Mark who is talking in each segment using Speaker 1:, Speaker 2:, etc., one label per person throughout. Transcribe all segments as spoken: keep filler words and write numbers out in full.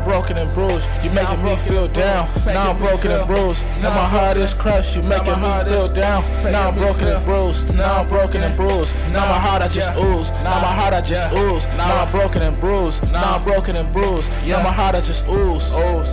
Speaker 1: broken and bruised, you making me feel down. Now I'm broken and bruised, now my heart is crushed, you making me feel down. Now I'm broken and bruised, now I'm broken and bruised, now my heart I just ooze, now my heart I just ooze. Now I'm broken and bruised, now I'm broken and bruised, now my heart I just ooze.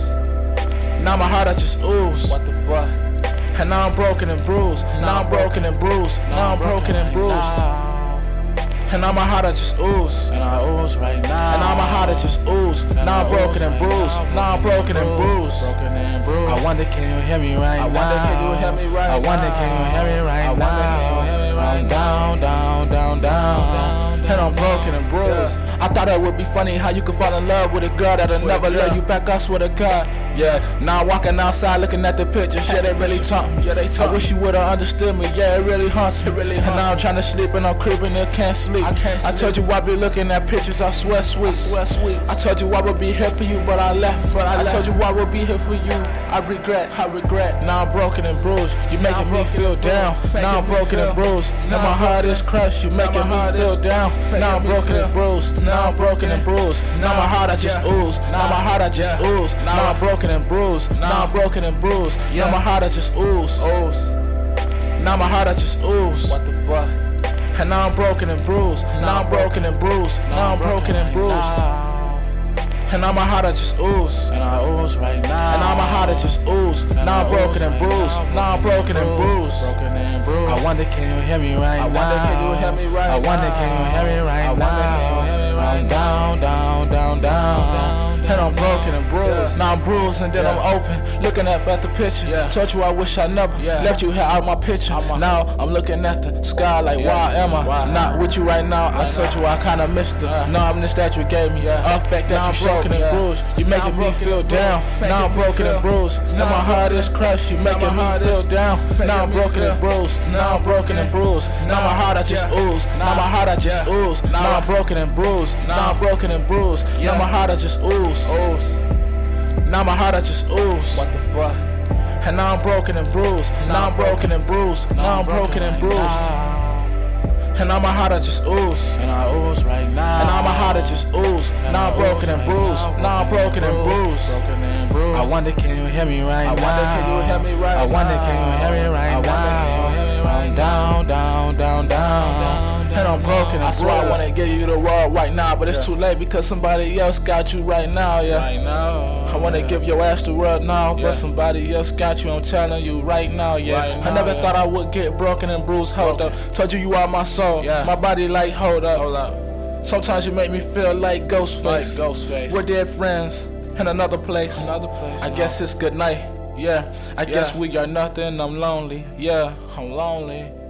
Speaker 1: Now my heart I just ooze.
Speaker 2: What the fuck?
Speaker 1: And now I'm broken and bruised, now I'm broken and bruised, now I'm broken and bruised. And now my heart I just ooze,
Speaker 2: and I ooze right now.
Speaker 1: And now my heart I just ooze, now I'm broken and bruised, now I'm broken and bruised.
Speaker 2: I wonder can you hear me right now?
Speaker 1: I wonder can you hear me right now?
Speaker 2: I wonder can you hear me right now? I'm down, down, down, down,
Speaker 1: and I'm broken and bruised. I thought it would be funny how you could fall in love with a girl that'll never love you back, I swear to God. Yeah, now I'm walking outside looking at the pictures, yeah, they really taunt me. Yeah, they taunt I wish you would've understood me, yeah, it really haunts me. It really haunts and now I'm trying to sleep and I'm creeping and can't sleep. I, can't sleep. I told you I be looking at pictures, I swear sweet. I swear sweet. I told you I would be here for you, but I left. But I, I left. told you I would be here for you. I regret, I regret. Now I'm broken and bruised, you making me feel down. Now I'm broken and bruised, now my heart is crushed, you making me feel down. Now I'm broken and bruised, now I'm broken and bruised, now my heart I just ooze, now my heart I just ooze. Now I'm broken and bruised, now I'm broken and bruised, now my heart I just ooze. Now my heart I just ooze.
Speaker 2: What the fuck?
Speaker 1: And now I'm broken and bruised, now I'm broken and bruised, now I'm broken and bruised. And now my heart I just ooze,
Speaker 2: and I ooze right now.
Speaker 1: And now my heart I just ooze, now I'm broken and bruised, now I'm broken and bruised.
Speaker 2: I wonder can you hear me right now?
Speaker 1: I wonder can you hear me right now?
Speaker 2: I wonder can you hear me right now? I'm down, down, down, down,
Speaker 1: and I'm broken and bruised. Now I'm bruised and then I'm open, looking up at the picture. Told you I wish I never left you here out of my picture. Now I'm looking at the sky like why am I not with you right now? I told you I kinda missed it. Numbness that you gave me, affect that you showed. And bruised, you making me feel down. Now I'm broken and bruised, now my heart is crushed, you making me feel down. Now I'm broken and bruised, now I'm broken and bruised, now my heart I just ooze, now my heart I just ooze. Now I'm broken and bruised, now I'm broken and bruised, now my heart I just ooze. Now my heart I just ooze.
Speaker 2: What the fuck?
Speaker 1: And now I'm broken and bruised, now I'm broken and bruised, now I'm broken and bruised. And now my heart I just ooze,
Speaker 2: and I ooze right now.
Speaker 1: And now my heart I just ooze, now I'm broken and bruised, now I'm broken and bruised.
Speaker 2: I wonder can you hear me right now?
Speaker 1: I wonder can you hear me right now?
Speaker 2: I wonder can you hear me right now? I'm down, down, down, down,
Speaker 1: and I'm broken and I swear I wanna give you the world right now, but it's too late because somebody else got you right now, yeah.
Speaker 2: Right now.
Speaker 1: I wanna give your ass the world now, but somebody else got you, I'm telling you right now, yeah. I never thought I would get broken and bruised, hold up. Told you you are my soul, my body like hold up.
Speaker 2: Hold up.
Speaker 1: Sometimes you make me feel like Ghostface.
Speaker 2: Like Ghostface.
Speaker 1: We're dead friends in another place.
Speaker 2: Another place.
Speaker 1: I guess it's good night. Yeah, I guess we are nothing. I'm lonely. Yeah, I'm lonely.